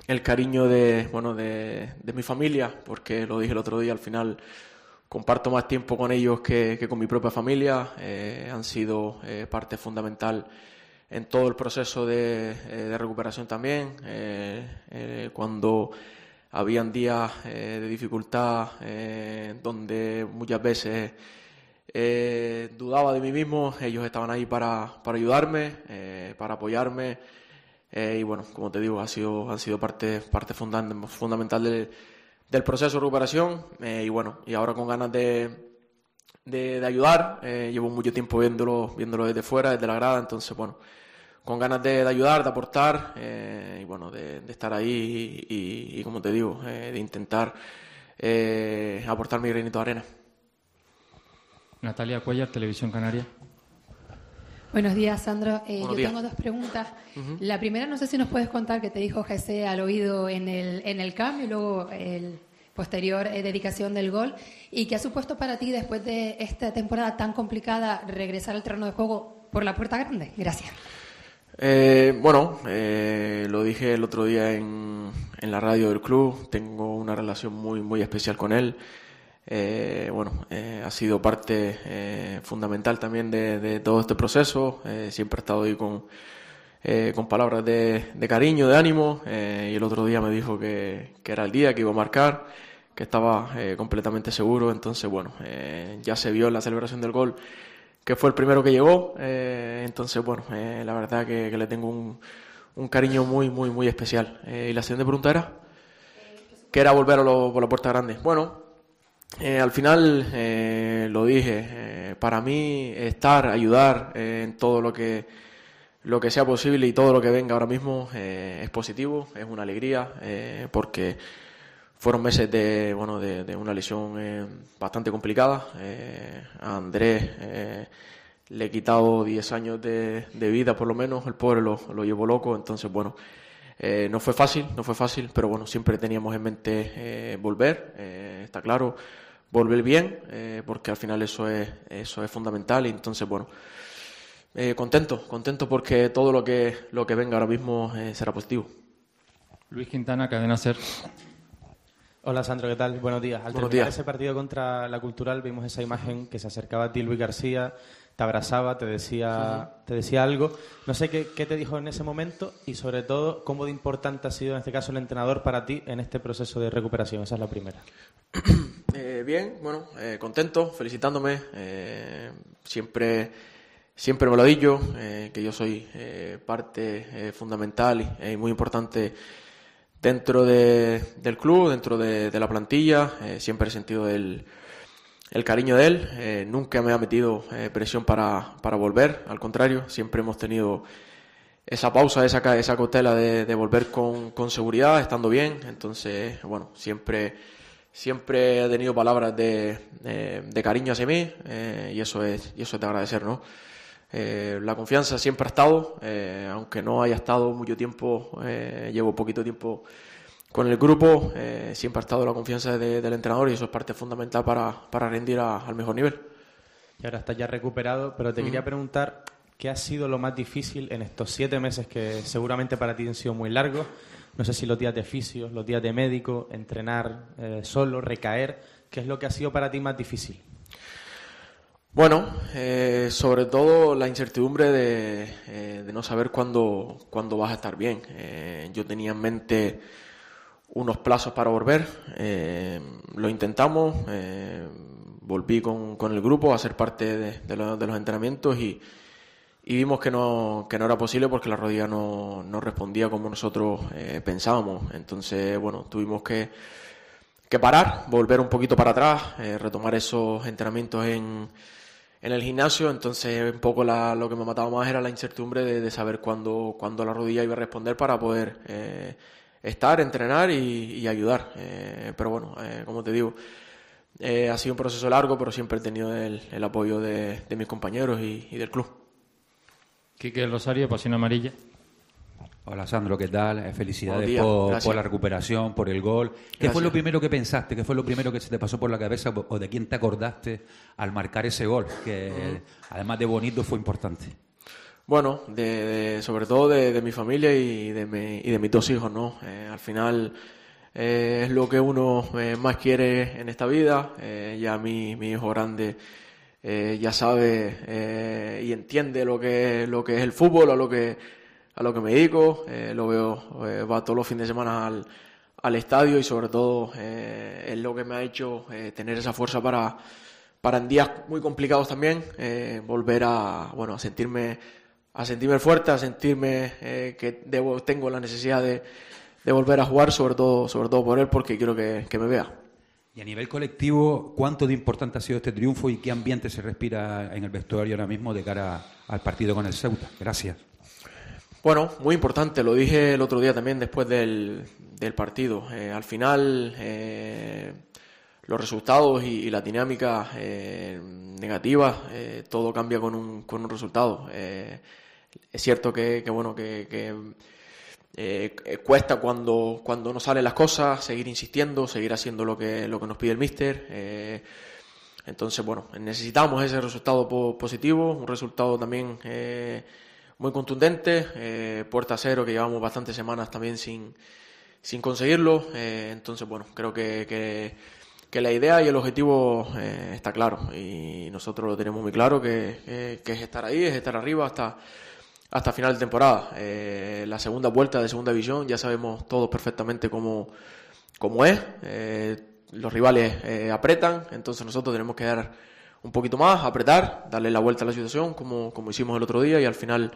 el cariño de mi familia, porque lo dije el otro día, al final comparto más tiempo con ellos que con mi propia familia. Han sido parte fundamental en todo el proceso de recuperación también. Cuando habían días de dificultad donde muchas veces dudaba de mí mismo, ellos estaban ahí para ayudarme, para apoyarme. Y bueno, como te digo, han sido parte fundamental del proceso de recuperación. Y bueno, y ahora con ganas de ayudar. Llevo mucho tiempo viéndolo desde fuera, desde la grada, entonces bueno, con ganas de ayudar, de aportar, y bueno, de estar ahí y como te digo, de intentar aportar mi granito de arena. Natalia Cuellar, Televisión Canaria. Buenos días, Sandro. Buenos yo días. tengo dos preguntas. Uh-huh. La primera, no sé si nos puedes contar qué te dijo José al oído en el cambio y luego el posterior dedicación del gol, y qué ha supuesto para ti, después de esta temporada tan complicada, regresar al terreno de juego por la puerta grande. Gracias. Lo dije el otro día en la radio del club. Tengo una relación muy, muy especial con él. Ha sido parte fundamental también de todo este proceso. Siempre he estado ahí con palabras de cariño, de ánimo, y el otro día me dijo que era el día que iba a marcar, que estaba completamente seguro. Entonces ya se vio en la celebración del gol que fue el primero que llegó. La verdad que le tengo un cariño muy, muy, muy especial. ¿Y la siguiente pregunta era? Que era volver por la puerta grande. Al final lo dije, para mí ayudar en todo lo que sea posible y todo lo que venga ahora mismo es positivo, es una alegría, porque fueron meses de una lesión bastante complicada. A Andrés le he quitado 10 años de vida por lo menos, el pobre lo llevó loco. Entonces no fue fácil, pero bueno, siempre teníamos en mente volver, está claro, volver bien, porque al final eso es fundamental. Y entonces contento porque todo lo que venga ahora mismo será positivo. Luis Quintana, Cadena SER. Hola Sandro, ¿qué tal? Buenos días. Al Buenos terminar días. ese partido contra la Cultural vimos esa imagen que se acercaba a ti Luis García, te abrazaba, te decía algo. No sé qué te dijo en ese momento y sobre todo cómo de importante ha sido en este caso el entrenador para ti en este proceso de recuperación. Esa es la primera. Bien, contento, felicitándome. Siempre me lo he dicho, que yo soy parte fundamental y muy importante dentro del club, dentro de la plantilla. Siempre he sentido el cariño de él. Nunca me ha metido presión para volver, al contrario, siempre hemos tenido esa pausa, esa cautela de volver con seguridad, estando bien. Entonces, siempre he tenido palabras de cariño hacia mí, y eso es de agradecer, ¿no? La confianza siempre ha estado, aunque no haya estado mucho tiempo, llevo poquito tiempo con el grupo, siempre ha estado la confianza del entrenador, y eso es parte fundamental para rendir al mejor nivel. Y ahora estás ya recuperado, pero te quería preguntar qué ha sido lo más difícil en estos 7 meses que seguramente para ti han sido muy largos. No sé si los días de fisio, los días de médico, entrenar solo, recaer. ¿Qué es lo que ha sido para ti más difícil? Sobre todo la incertidumbre de no saber cuándo vas a estar bien. Yo tenía en mente unos plazos para volver, lo intentamos, volví con el grupo a ser parte de los entrenamientos y vimos que no era posible porque la rodilla no respondía como nosotros pensábamos. Entonces, tuvimos que parar, volver un poquito para atrás, retomar esos entrenamientos en el gimnasio. Entonces un poco lo que me mataba más era la incertidumbre de saber cuándo la rodilla iba a responder para poder entrenar y ayudar. Como te digo, ha sido un proceso largo, pero siempre he tenido el apoyo de mis compañeros y del club. Quique Rosario, Pasión Amarilla. Hola Sandro, ¿qué tal? Felicidades días, por la recuperación, por el gol. ¿Qué fue lo primero que pensaste? ¿Qué fue lo primero que se te pasó por la cabeza o de quién te acordaste al marcar ese gol? Que además de bonito fue importante. Bueno, sobre todo de mi familia y de mis 2 hijos, ¿no? Al final es lo que uno más quiere en esta vida. Ya mi hijo grande ya sabe y entiende lo que es el fútbol, a lo que me dedico. Lo veo, va todos los fines de semana al estadio y sobre todo es lo que me ha hecho tener esa fuerza para en días muy complicados también volver a sentirme fuerte, a sentirme que tengo la necesidad de volver a jugar, sobre todo por él, porque quiero que me vea. Y a nivel colectivo, ¿cuánto de importante ha sido este triunfo y qué ambiente se respira en el vestuario ahora mismo de cara al partido con el Ceuta? Gracias. Bueno, muy importante, lo dije el otro día también después del partido. Al final, los resultados y la dinámica negativa, todo cambia con un resultado. Es cierto que cuesta cuando no salen las cosas, seguir insistiendo, seguir haciendo lo que nos pide el míster. Entonces, bueno, necesitamos ese resultado positivo, un resultado también muy contundente, puerta a cero, que llevamos bastantes semanas también sin conseguirlo. Entonces, bueno, creo que la idea y el objetivo está claro y nosotros lo tenemos muy claro, que es estar ahí, es estar arriba hasta final de temporada. La segunda vuelta de segunda división ya sabemos todos perfectamente cómo es. Los rivales apretan, entonces nosotros tenemos que dar un poquito más, apretar, darle la vuelta a la situación como hicimos el otro día, y al final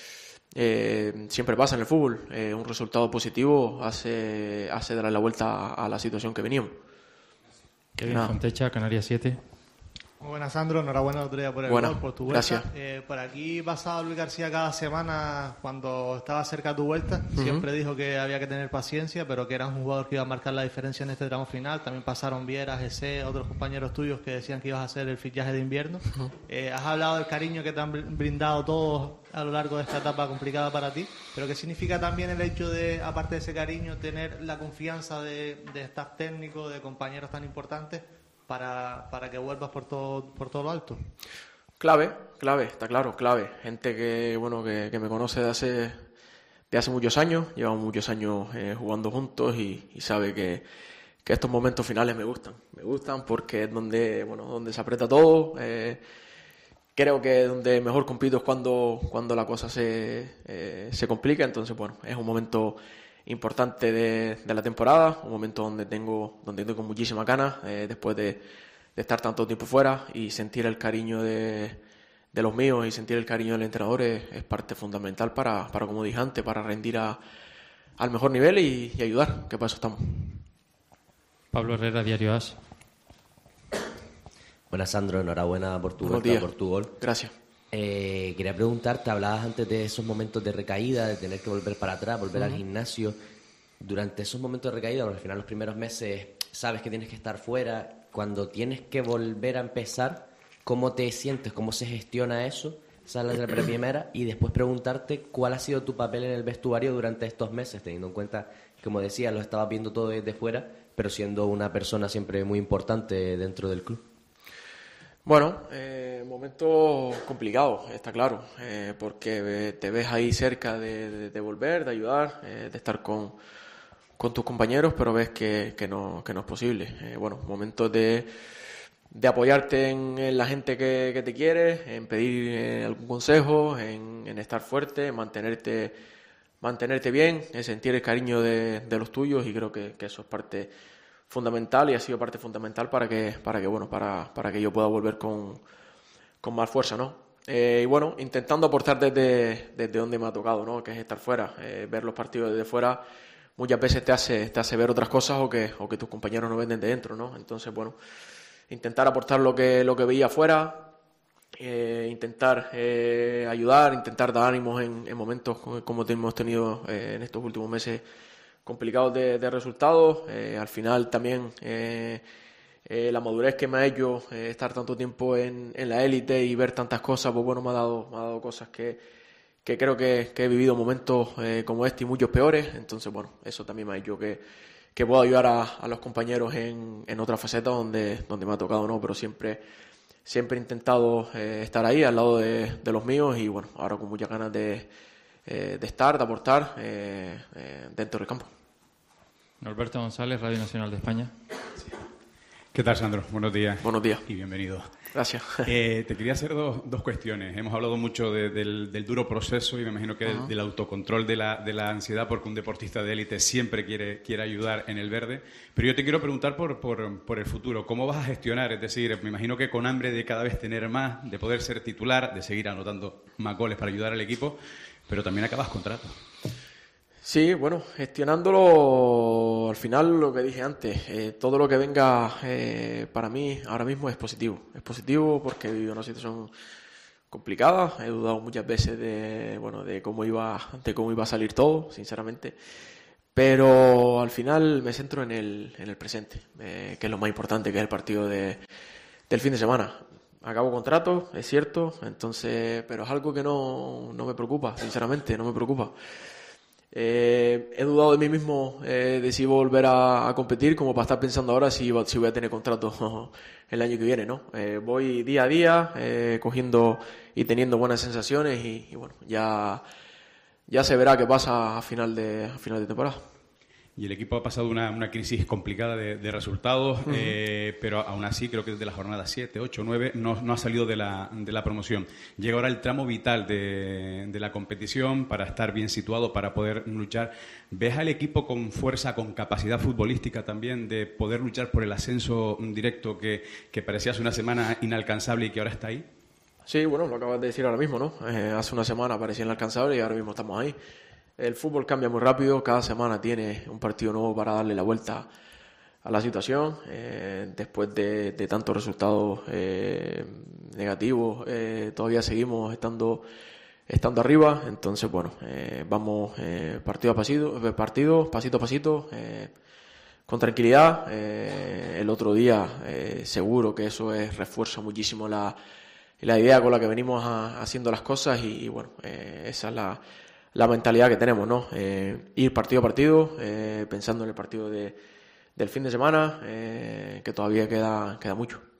siempre pasa en el fútbol. Un resultado positivo hace darle la vuelta a la situación que veníamos. Kevin Fontecha, Canarias 7. Muy buenas, Sandro. Enhorabuena el otro día por el gol, por tu vuelta. Gracias. Por aquí pasaba Luis García cada semana cuando estaba cerca de tu vuelta. Siempre dijo que había que tener paciencia, pero que eras un jugador que iba a marcar la diferencia en este tramo final. También pasaron Viera, GC, otros compañeros tuyos que decían que ibas a hacer el fichaje de invierno. Has hablado del cariño que te han brindado todos a lo largo de esta etapa complicada para ti, pero ¿qué significa también el hecho de, aparte de ese cariño, tener la confianza de staff técnico, de compañeros tan importantes, para que vuelvas por todo lo alto? Clave, está claro, clave. Gente que me conoce de hace muchos años, llevamos muchos años jugando juntos y sabe que estos momentos finales me gustan porque es donde se aprieta todo. Creo que donde mejor compito es cuando la cosa se complica. Entonces, bueno, es un momento importante de la temporada, un momento donde tengo muchísimas ganas después de estar tanto tiempo fuera, y sentir el cariño de los míos y sentir el cariño del entrenador es parte fundamental para como dije antes, para rendir al mejor nivel y ayudar, que para eso estamos. Pablo Herrera, Diario AS. Buenas, Sandro, enhorabuena por tu vuelta, por tu gol. Gracias. Quería preguntarte, hablabas antes de esos momentos de recaída, de tener que volver para atrás, volver al gimnasio. Durante esos momentos de recaída, porque al final los primeros meses sabes que tienes que estar fuera, cuando tienes que volver a empezar, ¿cómo te sientes? ¿Cómo se gestiona eso? Sales de la primera, y después preguntarte cuál ha sido tu papel en el vestuario durante estos meses, teniendo en cuenta, como decía, lo estabas viendo todo desde fuera, pero siendo una persona siempre muy importante dentro del club. Bueno, momento complicado, está claro, porque te ves ahí cerca de volver, de ayudar, de estar con tus compañeros, pero ves que no es posible. Bueno, momentos de apoyarte en la gente que te quiere, en pedir algún consejo, en estar fuerte, en mantenerte bien, en sentir el cariño de los tuyos, y creo que eso es parte fundamental y ha sido parte fundamental para que yo pueda volver con más fuerza, ¿no? Y bueno, intentando aportar desde donde me ha tocado, ¿no? Que es estar fuera, ver los partidos desde fuera muchas veces te hace ver otras cosas o que tus compañeros no ven desde dentro, ¿no? Entonces, bueno, intentar aportar lo que veía afuera, intentar ayudar, intentar dar ánimos en momentos como hemos tenido en estos últimos meses complicados de resultados. Al final también la madurez que me ha hecho estar tanto tiempo en la élite y ver tantas cosas, pues bueno, me ha dado cosas que creo que he vivido momentos como este y muchos peores. Entonces, bueno, eso también me ha hecho que pueda ayudar a los compañeros en otra faceta donde me ha tocado, ¿no? Pero siempre siempre he intentado estar ahí al lado de los míos y bueno, ahora con muchas ganas de estar, de aportar dentro del campo. Norberto González, Radio Nacional de España. ¿Qué tal, Sandro? Buenos días. Buenos días. Y bienvenido. Gracias. Te quería hacer dos cuestiones. Hemos hablado mucho del duro proceso y me imagino que del autocontrol de la ansiedad, porque un deportista de élite siempre quiere ayudar en el verde. Pero yo te quiero preguntar por el futuro. ¿Cómo vas a gestionar? Es decir, me imagino que con hambre de cada vez tener más, de poder ser titular, de seguir anotando más goles para ayudar al equipo, pero también acabas contrato. Sí, bueno, gestionándolo, al final lo que dije antes, todo lo que venga para mí ahora mismo es positivo. Es positivo porque he vivido una situación complicada, he dudado muchas veces de cómo iba a salir todo, sinceramente. Pero al final me centro en el presente, que es lo más importante, que es el partido del fin de semana. Acabo contrato, es cierto, pero es algo que no me preocupa, sinceramente, no me preocupa. He dudado de mí mismo de si volver a competir, como para estar pensando ahora si voy a tener contrato el año que viene, ¿no? Voy día a día cogiendo y teniendo buenas sensaciones y bueno, ya se verá qué pasa a final de temporada. Y el equipo ha pasado una crisis complicada de resultados, pero aún así creo que desde la jornada 7, 8, 9 no ha salido de la promoción. Llega ahora el tramo vital de la competición para estar bien situado, para poder luchar. ¿Ves al equipo con fuerza, con capacidad futbolística también de poder luchar por el ascenso directo que parecía hace una semana inalcanzable y que ahora está ahí? Sí, bueno, lo acabas de decir ahora mismo, ¿no? Hace una semana parecía inalcanzable y ahora mismo estamos ahí. El fútbol cambia muy rápido, cada semana tiene un partido nuevo para darle la vuelta a la situación. Después de tantos resultados negativos, todavía seguimos estando arriba. Entonces, bueno, vamos partido a pasito, con tranquilidad. El otro día, seguro que eso refuerza muchísimo la idea con la que venimos haciendo las cosas y bueno, esa es la mentalidad que tenemos, ¿no? Ir partido a partido, pensando en el partido del fin de semana, que todavía queda mucho.